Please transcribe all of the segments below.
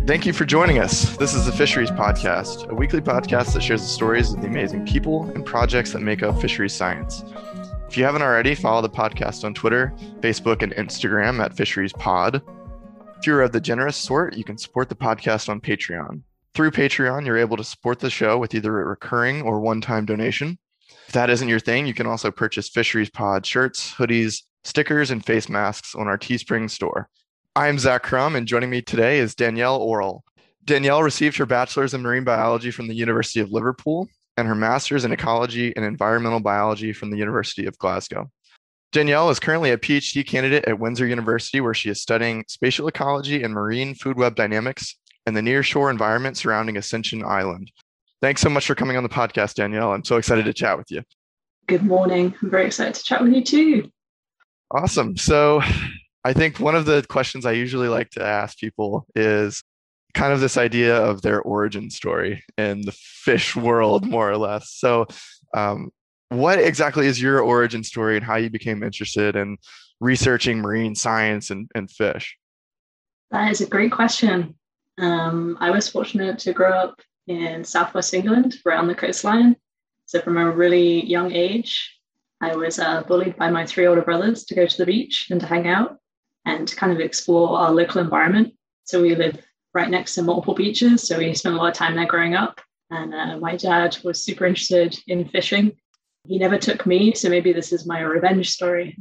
Thank you for joining us. This is the Fisheries Podcast, a weekly podcast that shares the stories of the amazing people and projects that make up fisheries science. If you haven't already, follow the podcast on Twitter, Facebook, and Instagram at Fisheries Pod. If you're of the generous sort, you can support the podcast on Patreon. Through Patreon, you're able to support the show with either a recurring or one-time donation. If that isn't your thing, you can also purchase Fisheries Pod shirts, hoodies, stickers, and face masks on our Teespring store. I'm Zach Crum, and joining me today is Danielle Orrell. Danielle received her bachelor's in marine biology from the University of Liverpool and her master's in ecology and environmental biology from the University of Glasgow. Danielle is currently a PhD candidate at Windsor University, where she is studying spatial ecology and marine food web dynamics and the nearshore environment surrounding Ascension Island. Thanks so much for coming on the podcast, Danielle. I'm so excited to chat with you. Good morning. I'm very excited to chat with you too. Awesome. So I think one of the questions I usually like to ask people is kind of this idea of their origin story in the fish world, more or less. So what exactly is your origin story and how you became interested in researching marine science and fish? That is a great question. I was fortunate to grow up in Southwest England, around the coastline. So from a really young age, I was bullied by my 3 older brothers to go to the beach and to hang out and to kind of explore our local environment. So we live right next to multiple beaches. So we spent a lot of time there growing up. And my dad was super interested in fishing. He never took me, so maybe this is my revenge story.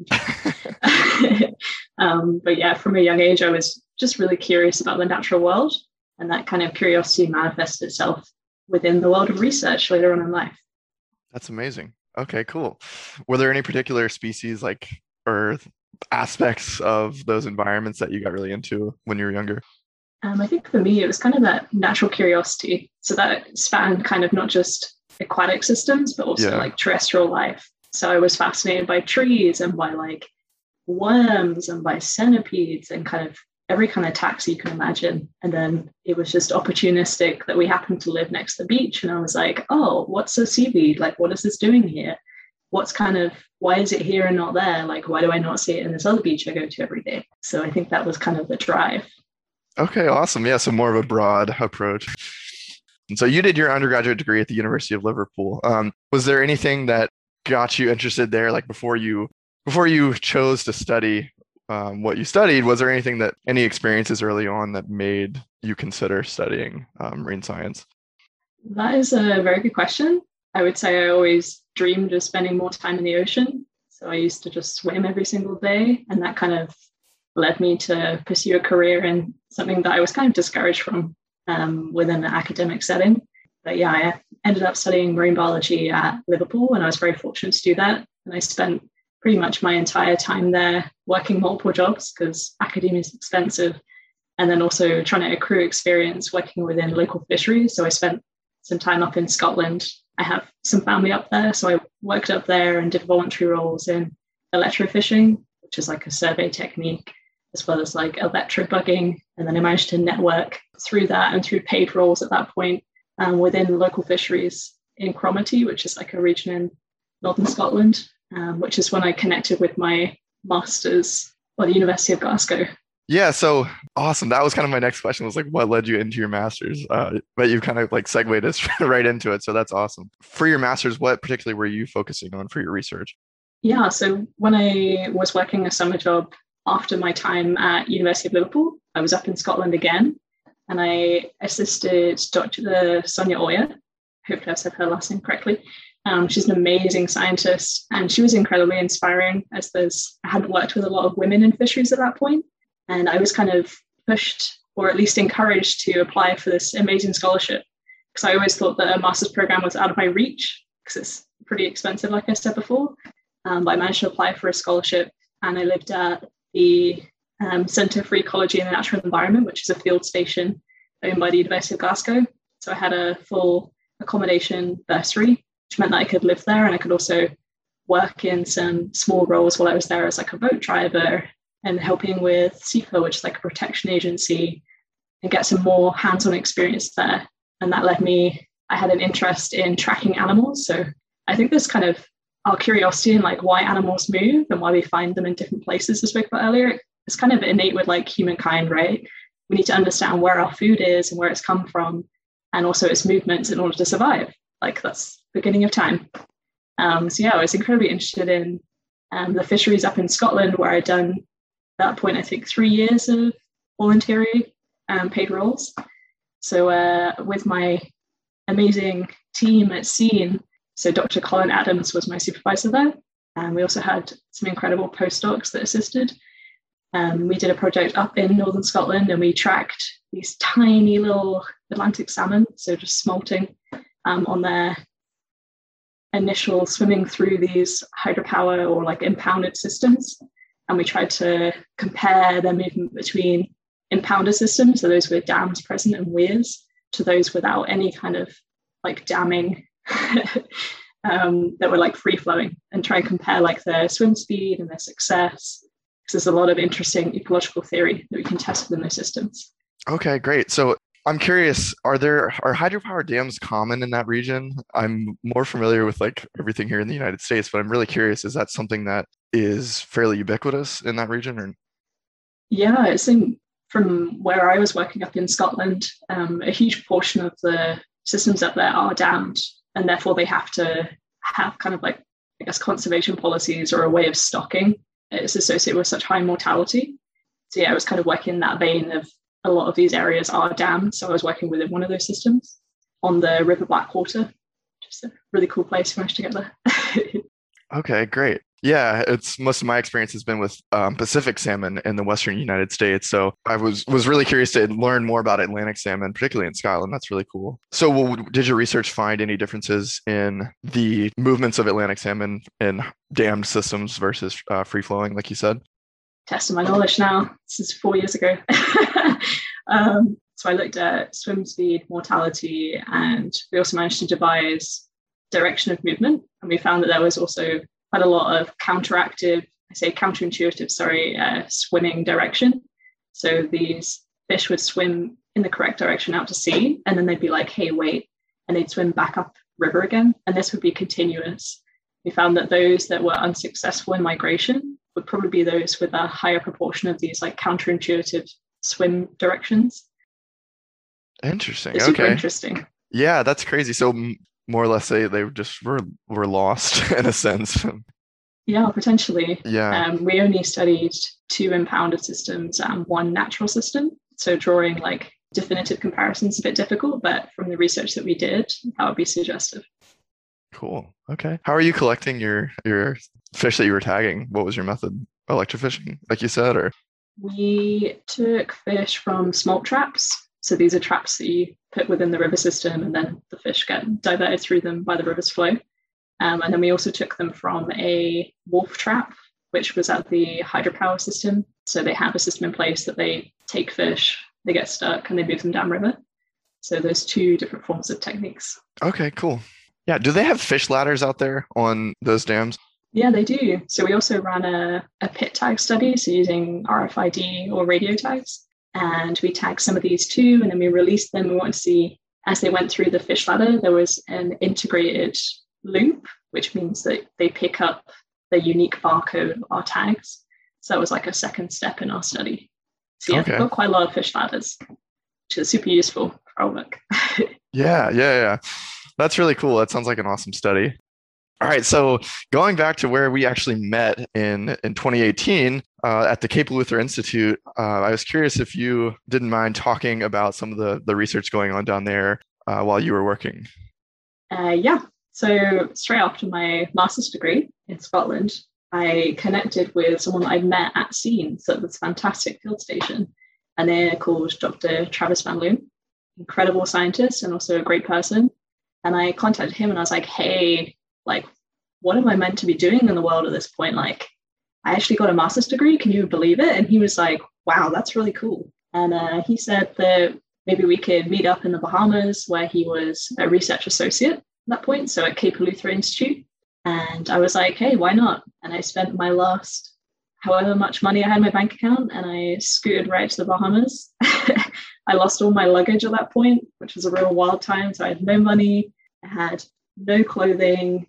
But yeah, from a young age, I was just really curious about the natural world. And that kind of curiosity manifested itself within the world of research later on in life. That's amazing. Okay, cool. Were there any particular species or aspects of those environments that you got really into when you were younger? I think for me, it was kind of that natural curiosity. So that spanned kind of not just aquatic systems, but also like terrestrial life. So I was fascinated by trees and by like worms and by centipedes and kind of every kind of taxa you can imagine. And then it was just opportunistic that we happened to live next to the beach. And I was like, oh, what's a seaweed? Like, what is this doing here? Why is it here and not there? Like, why do I not see it in this other beach I go to every day? So I think that was kind of the drive. Okay, awesome. Yeah, so more of a broad approach. And so you did your undergraduate degree at the University of Liverpool. Was there anything that got you interested there, like before you chose to study what you studied? Was there any experiences early on that made you consider studying marine science? That is a very good question. I would say I always dreamed of spending more time in the ocean. So I used to just swim every single day. And that kind of led me to pursue a career in something that I was kind of discouraged from within an academic setting. But yeah, I ended up studying marine biology at Liverpool, and I was very fortunate to do that. And I spent pretty much my entire time there working multiple jobs because academia is expensive, and then also trying to accrue experience working within local fisheries. So I spent some time up in Scotland. I have some family up there, so I worked up there and did voluntary roles in electrofishing, which is like a survey technique, as well as like electrobugging. And then I managed to network through that and through paid roles at that point within local fisheries in Cromarty, which is like a region in northern Scotland, which is when I connected with my master's at the University of Glasgow. Yeah, so awesome. That was kind of my next question, was like, what led you into your master's? But you kind of like segued us right into it. So that's awesome. For your master's, what particularly were you focusing on for your research? Yeah, so when I was working a summer job after my time at University of Liverpool, I was up in Scotland again, and I assisted Dr. Sonia Oyer. Hopefully I've said her last name correctly. She's an amazing scientist, and she was incredibly inspiring, as I hadn't worked with a lot of women in fisheries at that point. And I was kind of pushed, or at least encouraged, to apply for this amazing scholarship, because I always thought that a master's program was out of my reach because it's pretty expensive, like I said before. But I managed to apply for a scholarship, and I lived at the Centre for Ecology and the Natural Environment, which is a field station owned by the University of Glasgow. So I had a full accommodation bursary, which meant that I could live there, and I could also work in some small roles while I was there as like a boat driver and helping with CIFA, which is like a protection agency, and get some more hands-on experience there. And that led me, I had an interest in tracking animals. So I think there's kind of our curiosity in like why animals move and why we find them in different places, as we spoke about earlier. It's kind of innate with like humankind, right? we need to understand where our food is and where it's come from, and also its movements in order to survive. Like that's the beginning of time. So yeah, I was incredibly interested in the fisheries up in Scotland, where I'd done at that point, I think 3 years of voluntary paid roles. So with my amazing team at SEEN, so Dr. Colin Adams was my supervisor there. And we also had some incredible postdocs that assisted. We did a project up in northern Scotland, and we tracked these tiny little Atlantic salmon, so just smolting on their initial swimming through these hydropower or like impounded systems. And we tried to compare their movement between impounder systems, so those with dams present and weirs, to those without any kind of like damming that were like free flowing, and try and compare like their swim speed and their success. Because there's a lot of interesting ecological theory that we can test within those systems. Okay, great. So I'm curious, are hydropower dams common in that region? I'm more familiar with like everything here in the United States, but I'm really curious, is that something that is fairly ubiquitous in that region? Or? Yeah, it's from where I was working up in Scotland, a huge portion of the systems up there are dammed, and therefore they have to have kind of like, I guess, conservation policies or a way of stocking. It's associated with such high mortality. So yeah, I was kind of working in that vein of a lot of these areas are dammed. So I was working within one of those systems on the River Blackwater, just a really cool place. We managed to get there. Okay, great. Yeah, it's most of my experience has been with Pacific salmon in the Western United States. So I was really curious to learn more about Atlantic salmon, particularly in Scotland. That's really cool. So did your research find any differences in the movements of Atlantic salmon in dammed systems versus free flowing, like you said? Testing my knowledge now. This is 4 years ago. So I looked at swim speed, mortality, and we also managed to devise direction of movement. And we found that there was also quite a lot of counterintuitive swimming direction. So these fish would swim in the correct direction out to sea, and then they'd be like, hey, wait, and they'd swim back up river again. And this would be continuous. We found that those that were unsuccessful in migration would probably be those with a higher proportion of these like counterintuitive swim directions. Interesting. It's super interesting. Yeah, that's crazy. So more or less they just were lost in a sense. Yeah, potentially. Yeah. We only studied 2 impounded systems and 1 natural system. So drawing like definitive comparisons is a bit difficult, but from the research that we did, that would be suggestive. Cool. Okay. How are you collecting your fish that you were tagging? What was your method? Electrofishing, like you said, or? We took fish from smolt traps. So these are traps that you put within the river system, and then the fish get diverted through them by the river's flow. And then we also took them from a wolf trap, which was at the hydropower system. So they have a system in place that they take fish, they get stuck, and they move them downriver. So there's 2 different forms of techniques. Okay, cool. Yeah. Do they have fish ladders out there on those dams? Yeah, they do. So we also ran a pit tag study, so using RFID or radio tags. And we tagged some of these too, and then we released them. We wanted to see, as they went through the fish ladder, there was an integrated loop, which means that they pick up the unique barcode of our tags. So that was like a second step in our study. So yeah, we've got quite a lot of fish ladders, which is super useful for our work. Yeah. That's really cool. That sounds like an awesome study. All right, so going back to where we actually met in 2018 at the Cape Luther Institute, I was curious if you didn't mind talking about some of the research going on down there while you were working. Yeah, so straight after my master's degree in Scotland, I connected with someone that I'd met at SEEN, so this fantastic field station, and they're called Dr. Travis Van Loon, incredible scientist and also a great person. And I contacted him and I was like, hey, like, what am I meant to be doing in the world at this point? Like, I actually got a master's degree. Can you believe it? And he was like, wow, that's really cool. And he said that maybe we could meet up in the Bahamas, where he was a research associate at that point, so at Cape Luther Institute. And I was like, hey, why not? And I spent my last however much money I had in my bank account, and I scooted right to the Bahamas. I lost all my luggage at that point, which was a real wild time. So I had no money, I had no clothing.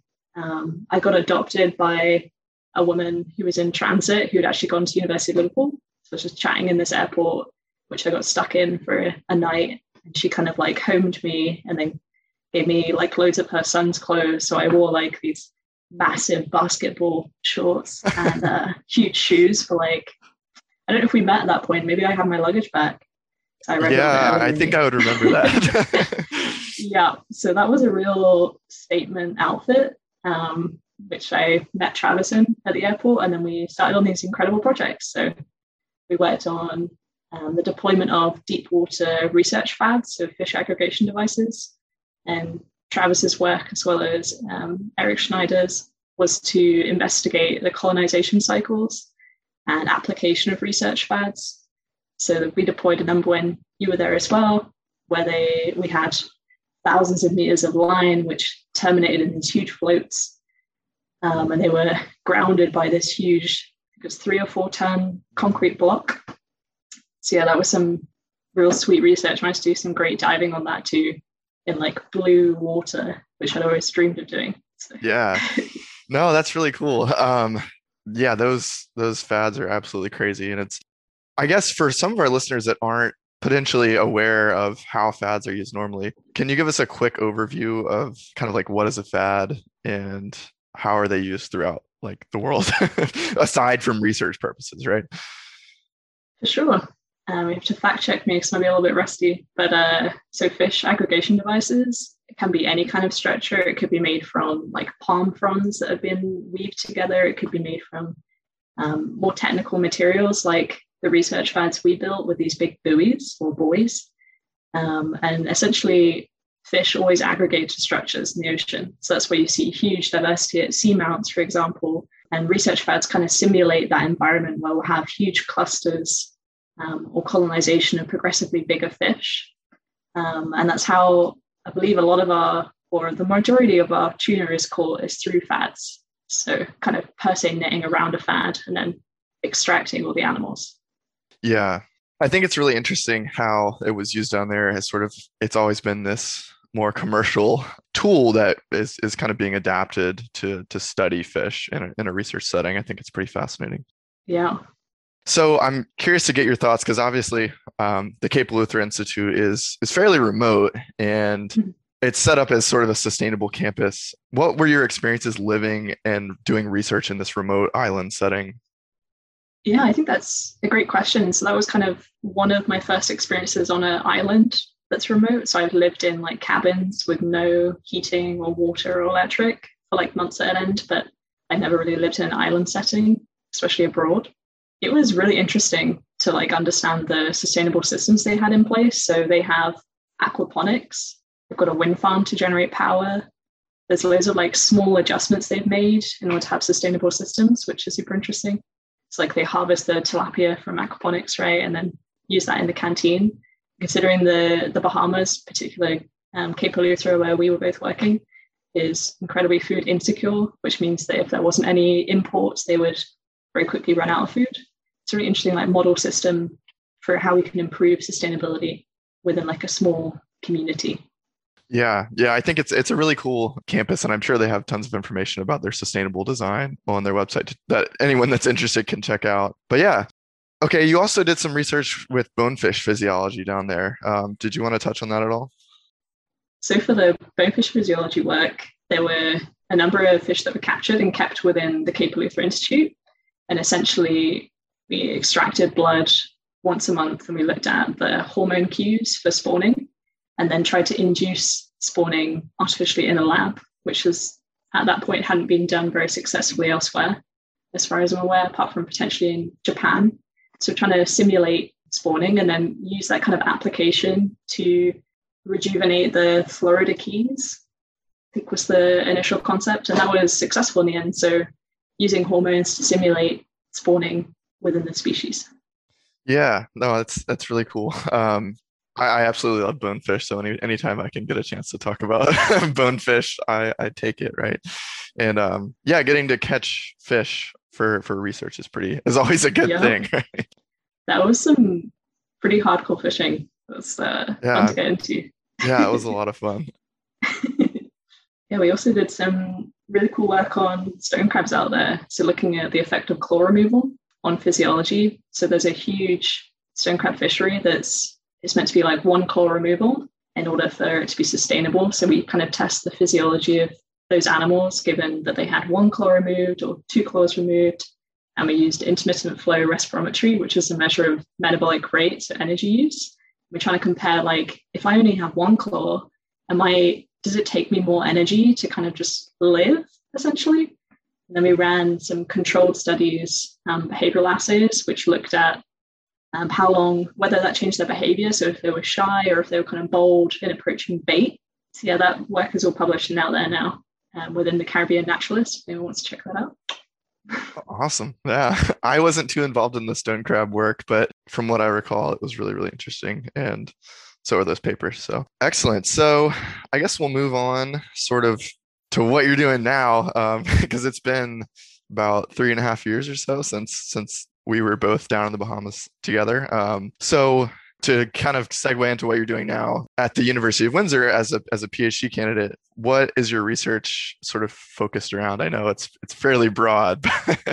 I got adopted by a woman who was in transit, who had actually gone to University of Liverpool. So I was just chatting in this airport which I got stuck in for a night. And she kind of like homed me and then gave me like loads of her son's clothes. So I wore like these massive basketball shorts and huge shoes for like, I don't know if we met at that point. Maybe I had my luggage back. So I think I would remember that. Yeah, so that was a real statement outfit, which I met Travis in at the airport, and then we started on these incredible projects. So we worked on the deployment of deep water research FADs, so fish aggregation devices, and Travis's work, as well as Eric Schneider's, was to investigate the colonization cycles and application of research FADs. So we deployed a number when you were there as well, where we had thousands of meters of line, which terminated in these huge floats. And they were grounded by this huge, I think it was 3 or 4 ton concrete block. So yeah, that was some real sweet research. I managed to do some great diving on that too, in like blue water, which I'd always dreamed of doing. So. Yeah, no, that's really cool. Yeah, those FADs are absolutely crazy. And it's, I guess for some of our listeners that aren't potentially aware of how FADs are used normally, can you give us a quick overview of kind of like what is a FAD and how are they used throughout like the world, aside from research purposes, right? For sure. We have to fact check me because I might be a little bit rusty, but so fish aggregation devices, it can be any kind of structure. It could be made from like palm fronds that have been weaved together. It could be made from more technical materials like the research FADs we built with these big buoys or buoys. And essentially, fish always aggregate to structures in the ocean. So that's where you see huge diversity at seamounts, for example. And research FADs kind of simulate that environment where we'll have huge clusters or colonization of progressively bigger fish. And that's how I believe a lot of or the majority of our tuna is caught is through FADs. So kind of per se netting around a FAD and then extracting all the animals. Yeah, I think it's really interesting how it was used down there as sort of, it's always been this more commercial tool that is kind of being adapted to study fish in a research setting. I think it's pretty fascinating. Yeah. So I'm curious to get your thoughts because obviously the Cape Eleuthera Institute is fairly remote and it's set up as sort of a sustainable campus. What were your experiences living and doing research in this remote island setting? Yeah, I think that's a great question. So that was kind of one of my first experiences on an island that's remote. So I've lived in like cabins with no heating or water or electric for like months at end, but I never really lived in an island setting, especially abroad. It was really interesting to like understand the sustainable systems they had in place. So they have aquaponics. They've got a wind farm to generate power. There's loads of like small adjustments they've made in order to have sustainable systems, which is super interesting. It's like they harvest the tilapia from aquaponics, right? And then use that in the canteen. Considering the Bahamas, particularly Cape Eleuthera, where we were both working, is incredibly food insecure, which means that if there wasn't any imports, they would very quickly run out of food. It's a really interesting like model system for how we can improve sustainability within like a small community. Yeah, I think it's a really cool campus, and I'm sure they have tons of information about their sustainable design on their website that anyone that's interested can check out. But yeah, okay, you also did some research with bonefish physiology down there. Did you want to touch on that at all? So for the bonefish physiology work, there were a number of fish that were captured and kept within the Cape Eleuthera Institute. And essentially, we extracted blood once a month and we looked at the hormone cues for spawning and then tried to induce spawning artificially in a lab, which is at that point hadn't been done very successfully elsewhere, as far as I'm aware, apart from potentially in Japan. So trying to simulate spawning and then use that kind of application to rejuvenate the Florida Keys, I think was the initial concept. And that was successful in the end. So using hormones to simulate spawning within the species. Yeah, no, that's really cool. I absolutely love bonefish. So anytime I can get a chance to talk about bonefish, I take it, right? And yeah, getting to catch fish for research is always a good thing, right? That was some pretty hardcore fishing. It was fun to get into. Yeah, it was a lot of fun. Yeah, we also did some really cool work on stone crabs out there. So looking at the effect of claw removal on physiology. So there's a huge stone crab fishery it's meant to be like one claw removal in order for it to be sustainable. So we kind of test the physiology of those animals, given that they had one claw removed or two claws removed. And we used intermittent flow respirometry, which is a measure of metabolic rate, so energy use. We're trying to compare, like, if I only have one claw, does it take me more energy to kind of just live, essentially? And then we ran some controlled studies, behavioral assays, which looked at how long, whether that changed their behavior. So if they were shy or if they were kind of bold in approaching bait. So yeah, that work is all published and out there now within the Caribbean Naturalist, if anyone wants to check that out. Awesome. Yeah. I wasn't too involved in the stone crab work, but from what I recall, it was really, really interesting. And so are those papers. So excellent. So I guess we'll move on sort of to what you're doing now, because it's been about 3.5 years or so since we were both down in the Bahamas together. So to kind of segue into what you're doing now at the University of Windsor as a PhD candidate, what is your research sort of focused around? I know it's fairly broad.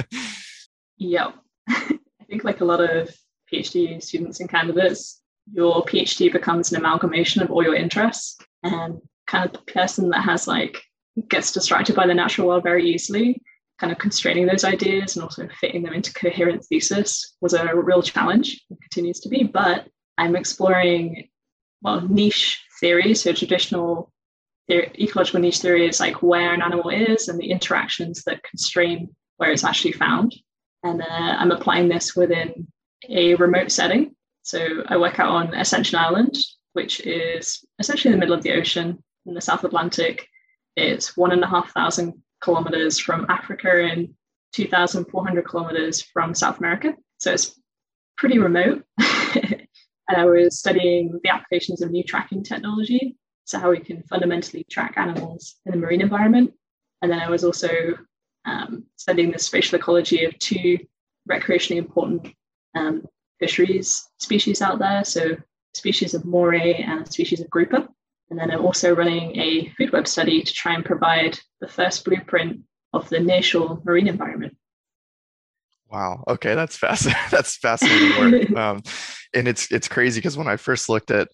Yeah, I think like a lot of PhD students and candidates, your PhD becomes an amalgamation of all your interests, and kind of the person that has gets distracted by the natural world very easily, kind of constraining those ideas and also fitting them into coherent thesis was a real challenge and continues to be. But I'm exploring, niche theories. So traditional ecological niche theory is like where an animal is and the interactions that constrain where it's actually found. And I'm applying this within a remote setting. So I work out on Ascension Island, which is essentially in the middle of the ocean in the South Atlantic. It's 1,500 kilometers from Africa and 2,400 kilometers from South America. So it's pretty remote. And I was studying the applications of new tracking technology, so how we can fundamentally track animals in the marine environment. And then I was also studying the spatial ecology of two recreationally important fisheries species out there, so a species of moray and a species of grouper. And then I'm also running a food web study to try and provide the first blueprint of the nearshore marine environment. Wow. Okay, that's fascinating. That's fascinating work. And it's crazy because when I first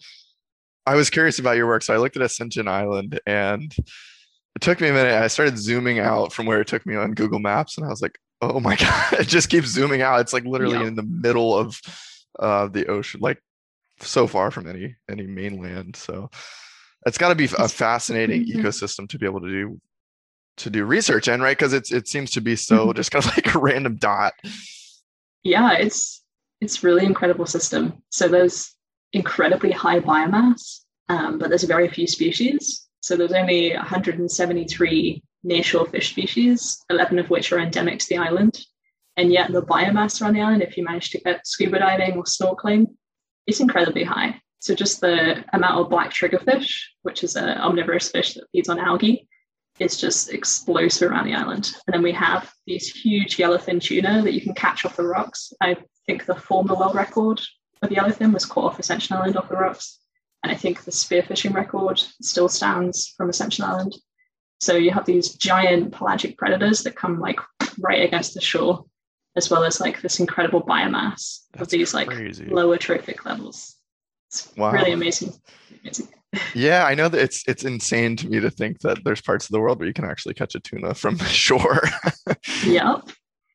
I was curious about your work, so I looked at Ascension Island, and it took me a minute. I started zooming out from where it took me on Google Maps, and I was like, "Oh my God!" It just keeps zooming out. It's like literally in the middle of the ocean, like so far from any mainland. So it's got to be a fascinating ecosystem to be able to do research in, right? Because it seems to be so just kind of like a random dot. Yeah, it's really incredible system. So there's incredibly high biomass, but there's very few species. So there's only 173 nearshore fish species, 11 of which are endemic to the island. And yet the biomass around the island, if you manage to get scuba diving or snorkeling, it's incredibly high. So just the amount of black triggerfish, which is an omnivorous fish that feeds on algae, it's just explosive around the island. And then we have these huge yellowfin tuna that you can catch off the rocks. I think the former world record of yellowfin was caught off Ascension Island off the rocks. And I think the spearfishing record still stands from Ascension Island. So you have these giant pelagic predators that come right against the shore, as well as this incredible biomass of these crazy. Lower trophic levels. It's really amazing. Yeah, I know that it's insane to me to think that there's parts of the world where you can actually catch a tuna from the shore. Yep.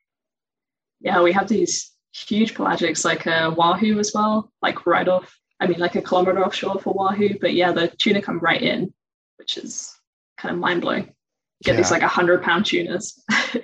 Yeah, we have these huge pelagics like wahoo as well, right off, like a kilometer offshore for wahoo. But yeah, the tuna come right in, which is kind of mind-blowing. You get these 100-pound tunas.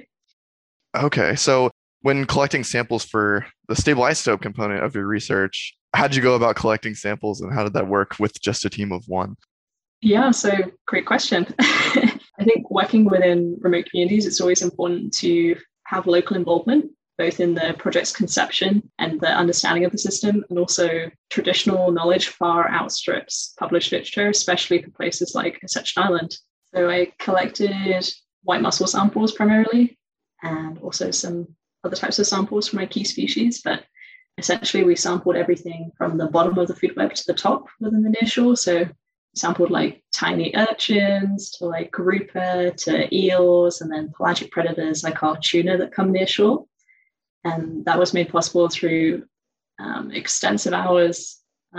Okay, so when collecting samples for the stable isotope component of your research, how did you go about collecting samples, and how did that work with just a team of one? Yeah, so great question. I think working within remote communities, it's always important to have local involvement, both in the project's conception and the understanding of the system, and also traditional knowledge far outstrips published literature, especially for places like Ascension Island. So I collected white mussel samples primarily, and also some other types of samples from my key species, but essentially we sampled everything from the bottom of the food web to the top within the nearshore. So we sampled tiny urchins to grouper to eels, and then pelagic predators like our tuna that come nearshore. And that was made possible through extensive hours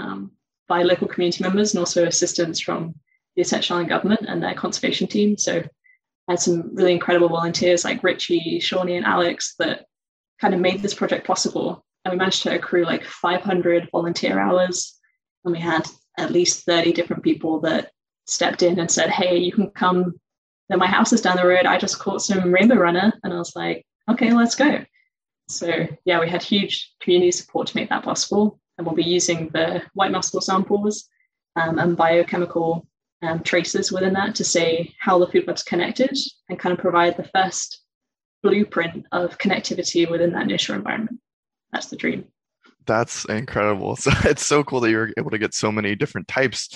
by local community members and also assistance from the Ascension Island government and their conservation team. So I had some really incredible volunteers like Richie, Shawnee, and Alex that kind of made this project possible. And we managed to accrue like 500 volunteer hours. And we had at least 30 different people that stepped in and said, hey, you can come. My house is down the road. I just caught some rainbow runner. And I was like, okay, let's go. So yeah, we had huge community support to make that possible. And we'll be using the white mussel samples and biochemical traces within that to say how the food web's connected and kind of provide the first blueprint of connectivity within that nearshore environment. That's the dream. That's incredible. So it's so cool that you were able to get so many different types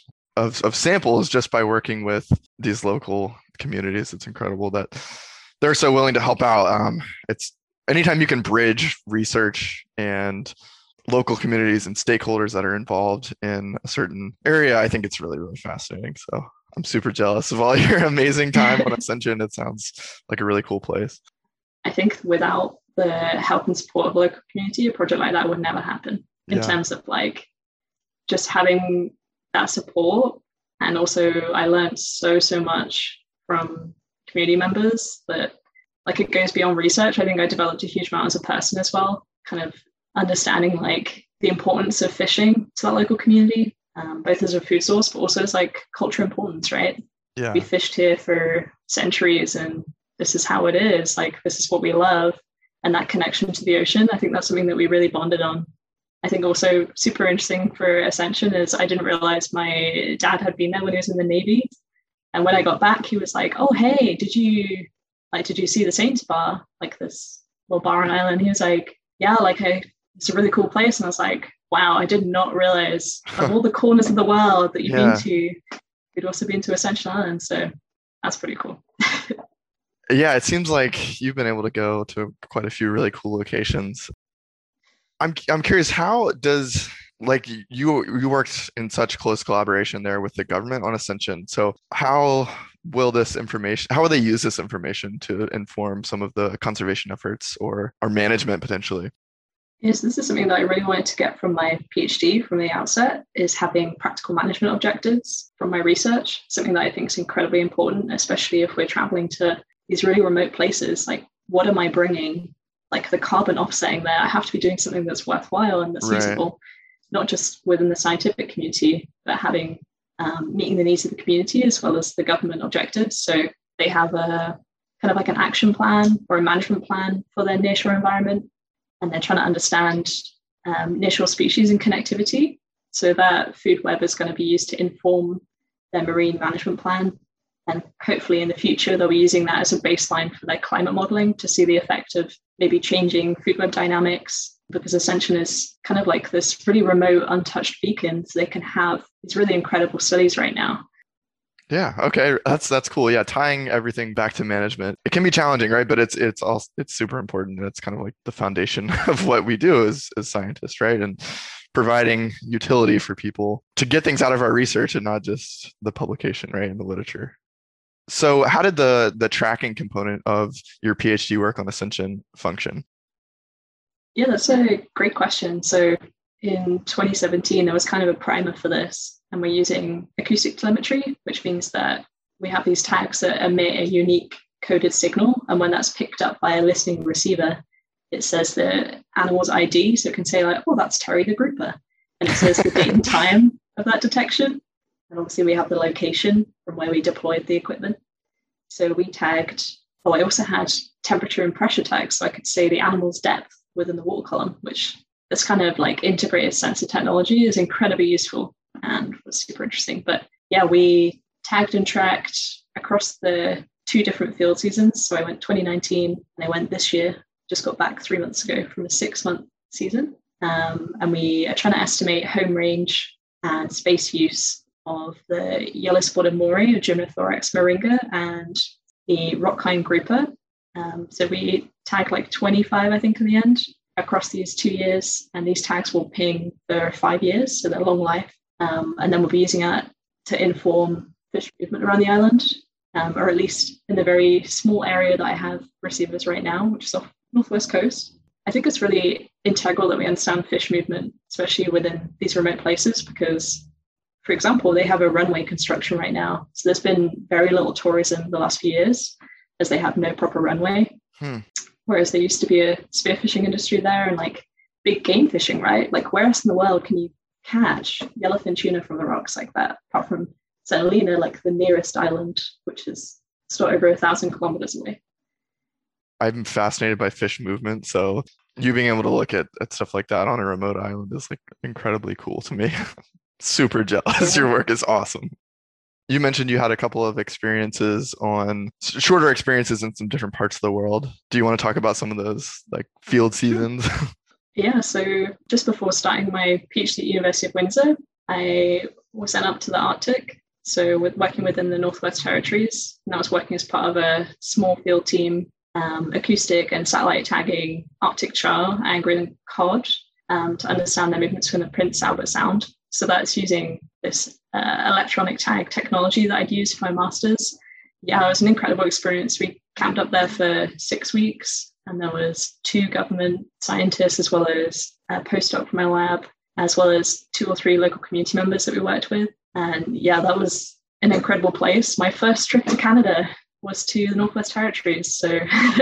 of samples just by working with these local communities. It's incredible that they're so willing to help out. It's anytime you can bridge research and local communities and stakeholders that are involved in a certain area, I think it's really, really fascinating. So I'm super jealous of all your amazing time on Ascension. It sounds like a really cool place. I think without the help and support of the local community, a project like that would never happen in terms of like just having that support. And also I learned so much from community members that like it goes beyond research. I think I developed a huge amount as a person as well, kind of understanding like the importance of fishing to that local community, both as a food source, but also as like cultural importance, right? Yeah. We fished here for centuries and this is how it is. Like, this is what we love. And that connection to the ocean, I think that's something that we really bonded on. I think also super interesting for Ascension is I didn't realize my dad had been there when he was in the Navy. And when I got back, he was like, oh, hey, did you see the Saints Bar? Like this little bar on island. He was like, yeah, it's a really cool place. And I was like, wow, I did not realize of all the corners of the world that you've been to, you'd also been to Ascension Island. So that's pretty cool. Yeah, it seems like you've been able to go to quite a few really cool locations. I'm curious, how does, like, you worked in such close collaboration there with the government on Ascension. So how will they use this information to inform some of the conservation efforts or management potentially? Yes, this is something that I really wanted to get from my PhD from the outset, is having practical management objectives from my research, something that I think is incredibly important, especially if we're traveling to these really remote places. Like, what am I bringing? Like the carbon offsetting there, I have to be doing something that's worthwhile and that's usable, not just within the scientific community, but having meeting the needs of the community as well as the government objectives. So they have a kind of like an action plan or a management plan for their nearshore environment, and they're trying to understand nearshore species and connectivity. So that food web is going to be used to inform their marine management plan. And hopefully in the future, they'll be using that as a baseline for their climate modeling to see the effect of maybe changing food web dynamics, because Ascension is kind of like this pretty remote, untouched beacon. So they can have these really incredible studies right now. Yeah. Okay. That's cool. Yeah. Tying everything back to management. It can be challenging, right? But it's super important. It's kind of like the foundation of what we do as scientists, right? And providing utility for people to get things out of our research and not just the publication, right? In the literature. So how did the tracking component of your PhD work on Ascension function? Yeah, that's a great question. So in 2017, there was kind of a primer for this, and we're using acoustic telemetry, which means that we have these tags that emit a unique coded signal. And when that's picked up by a listening receiver, it says the animal's ID. So it can say like, oh, that's Terry the grouper. And it says the date and time of that detection. And obviously we have the location from where we deployed the equipment. So we tagged, I also had temperature and pressure tags. So I could say the animal's depth within the water column, which this kind of like integrated sensor technology is incredibly useful and was super interesting. But yeah, we tagged and tracked across the 2 different field seasons. So I went 2019 and I went this year, just got back 3 months ago from a 6-month season. And we are trying to estimate home range and space use of the yellow-spotted moray, Gymnothorax moringa, and the rock-kind grouper. So we tagged like 25, I think, in the end, across these 2 years. And these tags will ping for 5 years, so they're long life. And then we'll be using that to inform fish movement around the island, or at least in the very small area that I have receivers right now, which is off Northwest Coast. I think it's really integral that we understand fish movement, especially within these remote places, because, for example, they have a runway construction right now. So there's been very little tourism the last few years as they have no proper runway. Whereas there used to be a spearfishing industry there and like big game fishing, right? Like where else in the world can you catch yellowfin tuna from the rocks like that, apart from St. Helena, like the nearest island, which is still over 1,000 kilometers away. I'm fascinated by fish movement, so you being able to look at stuff like that on a remote island is like incredibly cool to me. Super jealous. Your work is awesome. You mentioned you had a couple of experiences shorter experiences in some different parts of the world. Do you want to talk about some of those like field seasons? Yeah, so just before starting my PhD at University of Windsor, I was sent up to the Arctic. So working within the Northwest Territories, and I was working as part of a small field team, acoustic and satellite tagging Arctic char, angler and cod, to understand their movements from the Prince Albert Sound. So that's using this electronic tag technology that I'd used for my master's. Yeah, it was an incredible experience. We camped up there for 6 weeks, and there was 2 government scientists as well as a postdoc from my lab, as well as 2 or 3 local community members that we worked with. And yeah, that was an incredible place. My first trip to Canada was to the Northwest Territories. So,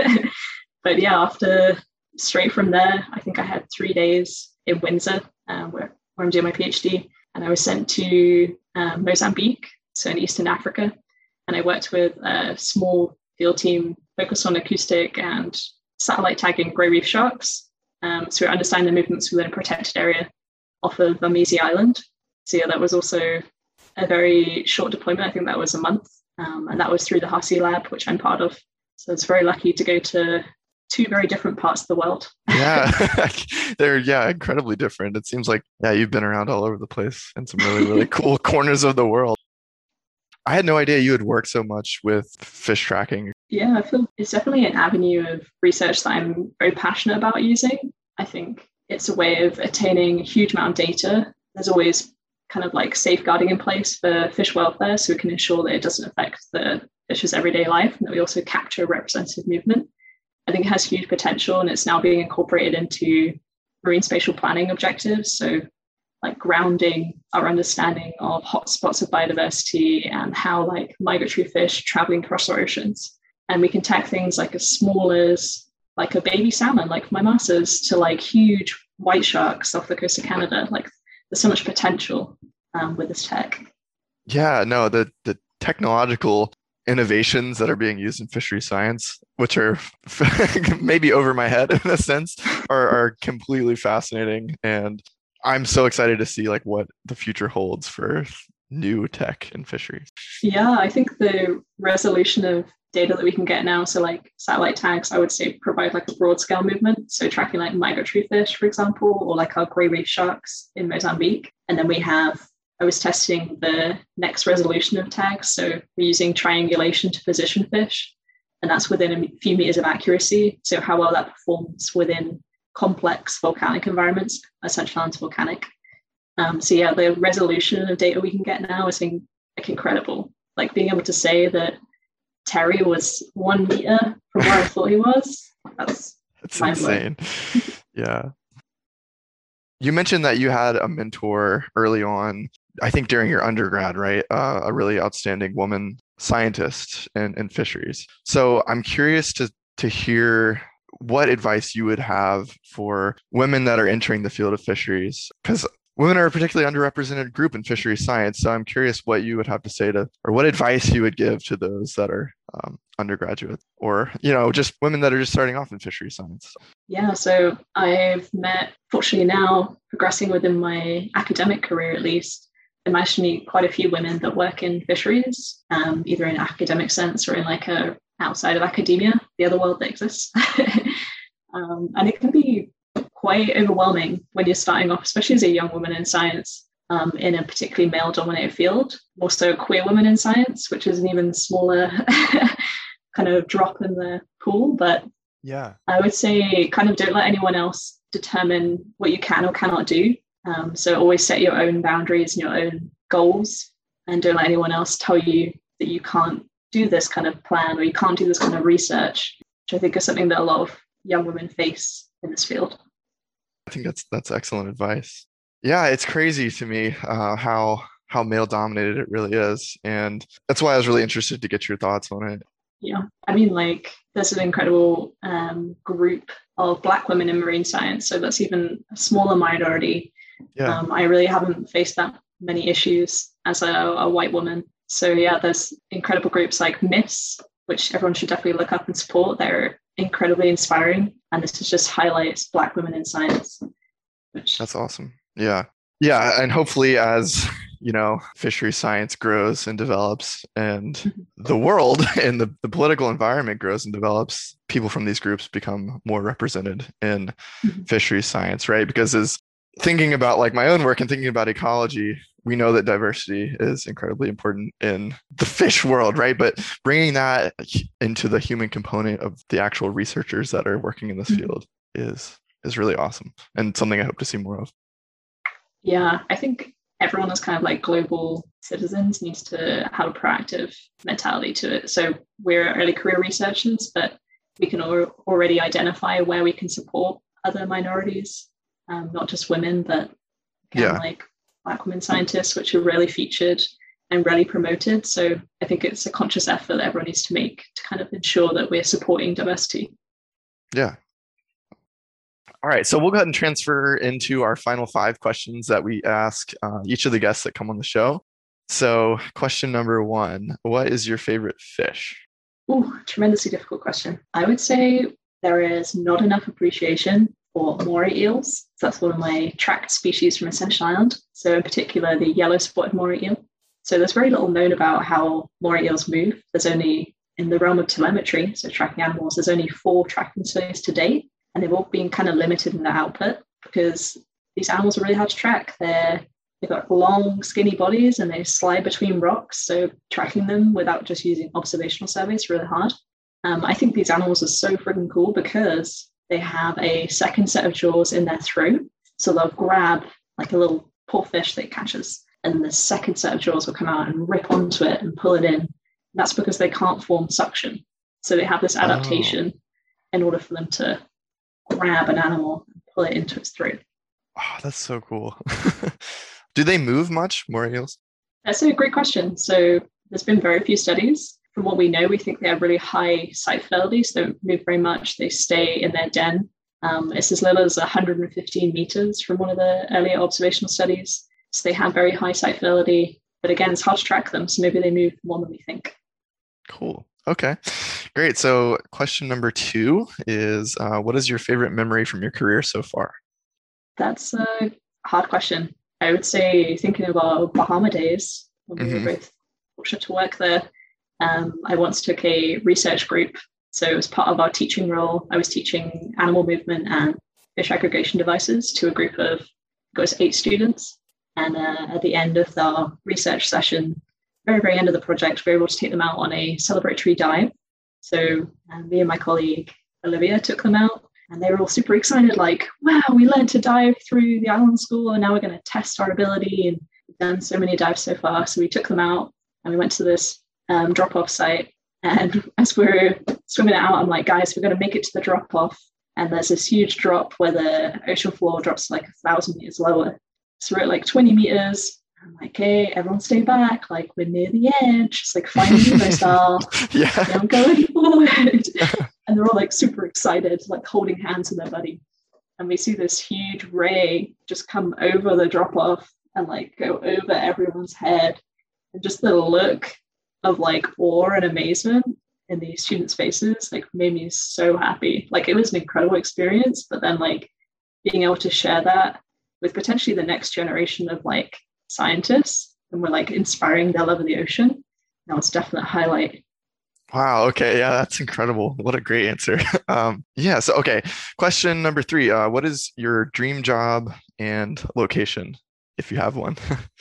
but yeah, straight from there, I think I had 3 days in Windsor, where I'm doing my PhD. And I was sent to Mozambique, so in Eastern Africa. And I worked with a small field team focused on acoustic and satellite tagging grey reef sharks. So we're understanding the movements within a protected area off of Vamizi Island. So yeah, that was also a very short deployment. I think that was a month. And that was through the Hussey Lab, which I'm part of. So it's very lucky to go to 2 very different parts of the world. Yeah, they're incredibly different. It seems like, you've been around all over the place in some really, really cool corners of the world. I had no idea you had worked so much with fish tracking. Yeah, I feel it's definitely an avenue of research that I'm very passionate about using. I think it's a way of attaining a huge amount of data. There's always kind of like safeguarding in place for fish welfare, so we can ensure that it doesn't affect the fish's everyday life, and that we also capture representative movement. I think it has huge potential, and it's now being incorporated into marine spatial planning objectives. So like grounding our understanding of hotspots of biodiversity and how like migratory fish traveling across our oceans. And we can tag things like as small as like a baby salmon, like my master's, to like huge white sharks off the coast of Canada. Like there's so much potential with this tech. Yeah, no, the technological innovations that are being used in fishery science, which are maybe over my head in a sense, are completely fascinating. And I'm so excited to see like what the future holds for new tech in fisheries. Yeah, I think the resolution of data that we can get now, so like satellite tags, I would say provide like a broad scale movement. So tracking like migratory fish, for example, or like our grey reef sharks in Mozambique. And then I was testing the next resolution of tags. So we're using triangulation to position fish, and that's within a few meters of accuracy. So how well that performs within complex volcanic environments, Central Islands volcanic. So yeah, the resolution of data we can get now is like incredible. Like being able to say that Terry was 1 meter from where I thought he was. That's insane. Yeah. You mentioned that you had a mentor early on, I think during your undergrad, right? A really outstanding woman scientist in fisheries. So I'm curious to hear what advice you would have for women that are entering the field of fisheries, because women are a particularly underrepresented group in fishery science. So I'm curious what you would have to say or what advice you would give to those that are undergraduate, or, just women that are just starting off in fishery science. Yeah, so I've met, fortunately now, progressing within my academic career at least, I managed to meet quite a few women that work in fisheries, either in an academic sense or in like a outside of academia, the other world that exists. And it can be quite overwhelming when you're starting off, especially as a young woman in science, in a particularly male-dominated field. Also queer women in science, which is an even smaller kind of drop in the pool. But yeah, I would say kind of don't let anyone else determine what you can or cannot do. So always set your own boundaries and your own goals, and don't let anyone else tell you that you can't do this kind of plan or you can't do this kind of research, which I think is something that a lot of young women face in this field. I think that's excellent advice. Yeah, it's crazy to me how male dominated it really is, and that's why I was really interested to get your thoughts on it. Yeah, I mean, like, there's an incredible group of Black women in marine science, so that's even a smaller minority. Yeah, I really haven't faced that many issues as a white woman. So yeah, there's incredible groups like MISS, which everyone should definitely look up and support. They're incredibly inspiring, and this just highlights Black women in science, which that's awesome. Yeah, yeah, and hopefully as fishery science grows and develops, and the world and the political environment grows and develops, people from these groups become more represented in fisheries science, right? Because as thinking about like my own work and thinking about ecology, we know that diversity is incredibly important in the fish world, right? But bringing that into the human component of the actual researchers that are working in this field is really awesome, and something I hope to see more of. Yeah, I think everyone as kind of like global citizens needs to have a proactive mentality to it. So we're early career researchers, but we can already identify where we can support other minorities, not just women, but like Black women scientists, which are rarely featured and rarely promoted. So I think it's a conscious effort that everyone needs to make to kind of ensure that we're supporting diversity. Yeah. All right, so we'll go ahead and transfer into our final 5 questions that we ask each of the guests that come on the show. So question number 1, what is your favorite fish? Oh, tremendously difficult question. I would say there is not enough appreciation for moray eels. So that's one of my tracked species from Ascension Island. So in particular, the yellow spotted moray eel. So there's very little known about how moray eels move. There's only, in the realm of telemetry, so tracking animals, there's only 4 tracking studies to date. And they've all been kind of limited in their output because these animals are really hard to track. They've got long, skinny bodies and they slide between rocks. So tracking them without just using observational surveys is really hard. I think these animals are so freaking cool because they have a second set of jaws in their throat. So they'll grab like a little poor fish that it catches, and the second set of jaws will come out and rip onto it and pull it in. And that's because they can't form suction. So they have this adaptation in order for them to grab an animal and pull it into its throat. Oh, that's so cool. Do they move much, moray eels? That's a great question. So there's been very few studies. From what we know, we think they have really high site fidelity, so they don't move very much. They stay in their den. It's as little as 115 meters from one of the earlier observational studies. So they have very high site fidelity, but again, it's hard to track them. So maybe they move more than we think. Cool. Okay, great. So question number 2 is, what is your favorite memory from your career so far? That's a hard question. I would say thinking about Bahama days when we were both fortunate to work there. I once took a research group. So as part of our teaching role, I was teaching animal movement and fish aggregation devices to a group of, it was 8 students. And at the end of the research session, very end of the project, we were able to take them out on a celebratory dive. So me and my colleague Olivia took them out, and they were all super excited, like, wow, we learned to dive through the island school, and now we're going to test our ability, and we've done so many dives so far. So we took them out and we went to this drop-off site, and as we were swimming it out, I'm like, guys, we're going to make it to the drop-off, and there's this huge drop where the ocean floor drops like 1,000 meters lower. So we're at like 20 meters. I'm like, hey, everyone stay back. Like, we're near the edge. It's like Finding Nemo style. Yeah. I'm going forward. And they're all like super excited, like holding hands with their buddy. And we see this huge ray just come over the drop off and like go over everyone's head. And just the look of like awe and amazement in these students' faces like made me so happy. Like, it was an incredible experience, but then like being able to share that with potentially the next generation of like scientists, and we're like inspiring their love of the ocean. That was definitely a highlight. Wow. Okay. Yeah, that's incredible. What a great answer. Yeah. So, okay. Question number 3. What is your dream job and location, if you have one?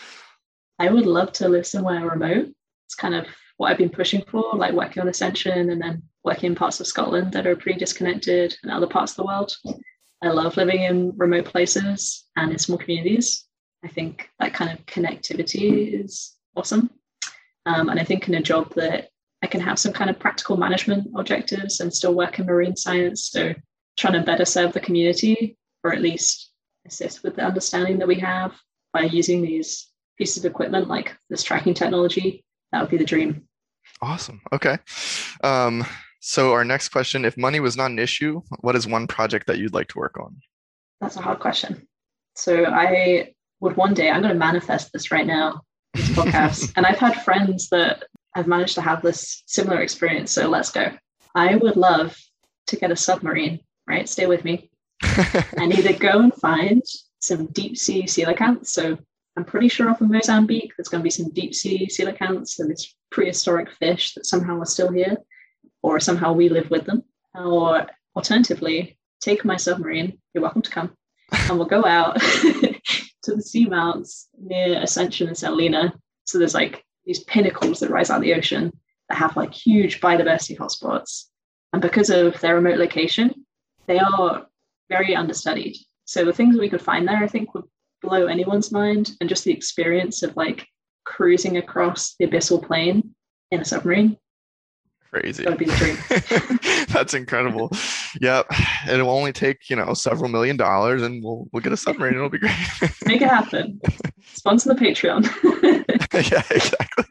I would love to live somewhere remote. It's kind of what I've been pushing for, like working on Ascension and then working in parts of Scotland that are pretty disconnected and other parts of the world. I love living in remote places and in small communities. I think that kind of connectivity is awesome. And I think in a job that I can have some kind of practical management objectives and still work in marine science. So trying to better serve the community, or at least assist with the understanding that we have by using these pieces of equipment like this tracking technology, that would be the dream. Awesome. Okay. So our next question, if money was not an issue, what is one project that you'd like to work on? That's a hard question. So I would one day, I'm going to manifest this right now, this podcast. And I've had friends that have managed to have this similar experience. So let's go. I would love to get a submarine, right? Stay with me. And either go and find some deep sea coelacanths. So I'm pretty sure off of Mozambique, there's going to be some deep sea coelacanths and this prehistoric fish that somehow are still here, or somehow we live with them. Or alternatively, take my submarine, you're welcome to come, and we'll go out to the seamounts near Ascension and St. Helena. So there's like these pinnacles that rise out of the ocean that have like huge biodiversity hotspots. And because of their remote location, they are very understudied. So the things that we could find there, I think, would blow anyone's mind. And just the experience of like cruising across the abyssal plain in a submarine. Crazy. That would be the dream. That's incredible. Yep. It will only take, several $1 million and we'll get a submarine. It'll be great. Make it happen. Sponsor the Patreon. Yeah, exactly.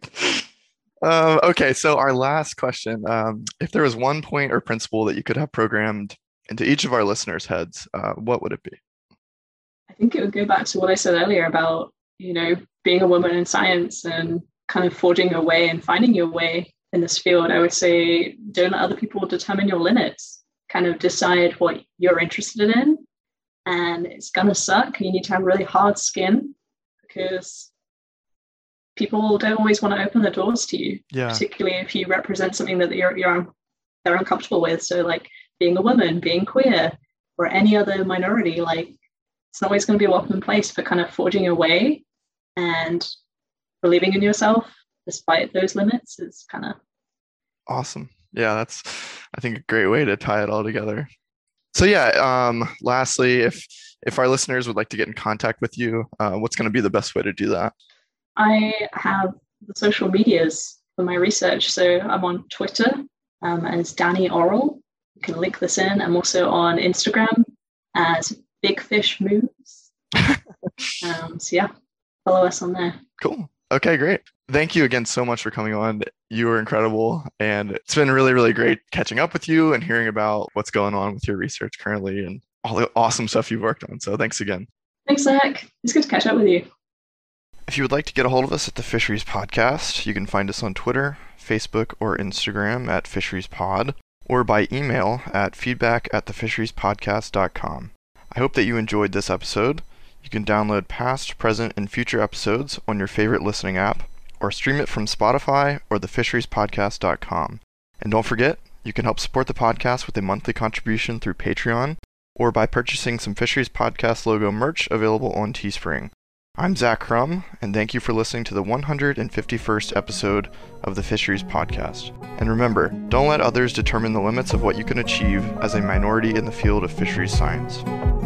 Okay, so our last question. If there was one point or principle that you could have programmed into each of our listeners' heads, what would it be? I think it would go back to what I said earlier about, being a woman in science and kind of forging your way and finding your way in this field. I would say don't let other people determine your limits. Kind of decide what you're interested in, and it's gonna suck. You need to have really hard skin because people don't always want to open the doors to you, particularly if you represent something that they're uncomfortable with. So like being a woman, being queer, or any other minority, like it's not always going to be a welcome place for kind of forging your way and believing in yourself despite those limits is kind of awesome. Yeah, that's, I think, a great way to tie it all together. So yeah, lastly, if our listeners would like to get in contact with you, what's going to be the best way to do that? I have the social medias for my research. So I'm on Twitter as Danny Orrell. You can link this in. I'm also on Instagram as Big Fish Moves. So yeah, follow us on there. Cool. Okay, great. Thank you again so much for coming on. You were incredible. And it's been really, really great catching up with you and hearing about what's going on with your research currently and all the awesome stuff you've worked on. So thanks again. Thanks, Zach. It's good to catch up with you. If you would like to get a hold of us at the Fisheries Podcast, you can find us on Twitter, Facebook, or Instagram at FisheriesPod, or by email at feedback@thefisheriespodcast.com. I hope that you enjoyed this episode. You can download past, present, and future episodes on your favorite listening app, or stream it from Spotify or thefisheriespodcast.com. And don't forget, you can help support the podcast with a monthly contribution through Patreon, or by purchasing some Fisheries Podcast logo merch available on Teespring. I'm Zach Crum, and thank you for listening to the 151st episode of the Fisheries Podcast. And remember, don't let others determine the limits of what you can achieve as a minority in the field of fisheries science.